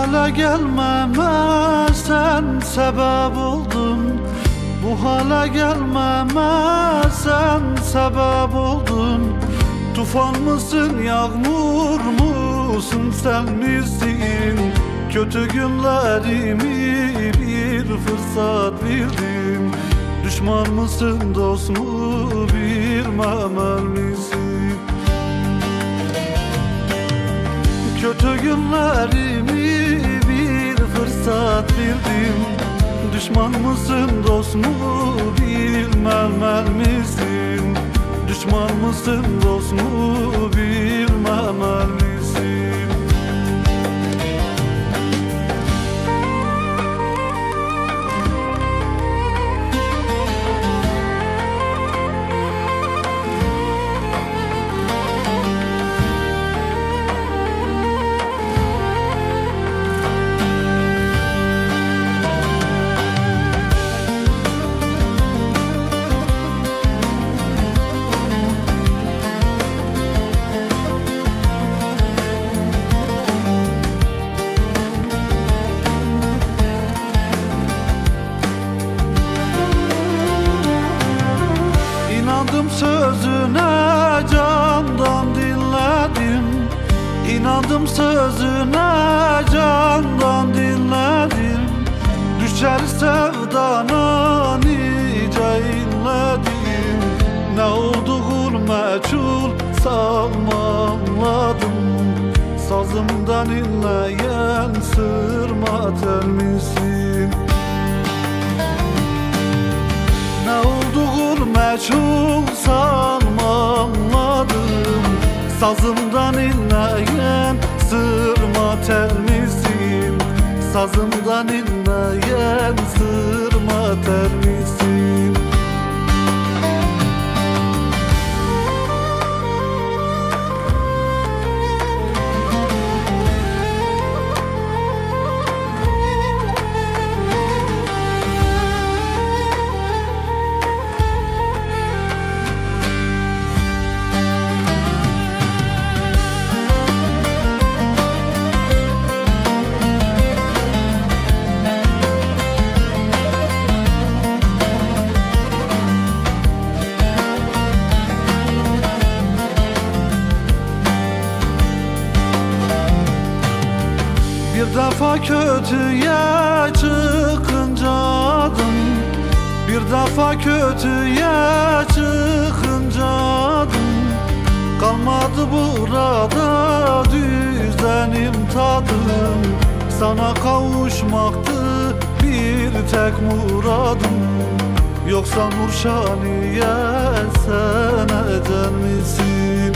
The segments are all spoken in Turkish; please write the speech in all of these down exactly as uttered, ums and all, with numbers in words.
hale gelmeme sen sebep oldun. Bu hale gelmeme sen sebep oldun. Tufan mısın, yağmur musun, sen misin? Kötü günlerimi bir fırsat bildim. Düşman mısın, dost mu bilmemel misin? Kötü günlerimi bir fırsat bildim. Düşman mısın, dost mu bilmemel misin? Düşman mısın, dost mu bilmemel misin? İnandım sözüne, candan dinledim. İnandım sözüne, candan dinledim. Düşer sevdana nice inledim. Ne olduğunu meçhul sanmadım. Sazımdan inleyen sırma tel misin? Ne olduğunu meçhul sanmadım. Sazımdan inleyen sırma tel misin? Sazımdan inleyen sırma tel misin? Bir defa kötüye çıkınca adım, bir defa kötüye çıkınca adım. Kalmadı burada düzenim tadım. Sana kavuşmaktı bir tek muradım. Yoksa Nurşaniye sen ecel misin?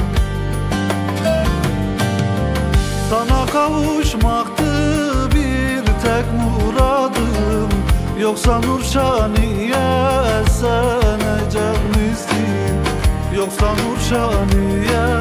Sana kavuşmaktı bir tek muradım. Yoksa Nurşaniye sen ecel misin? Yoksa Nurşaniye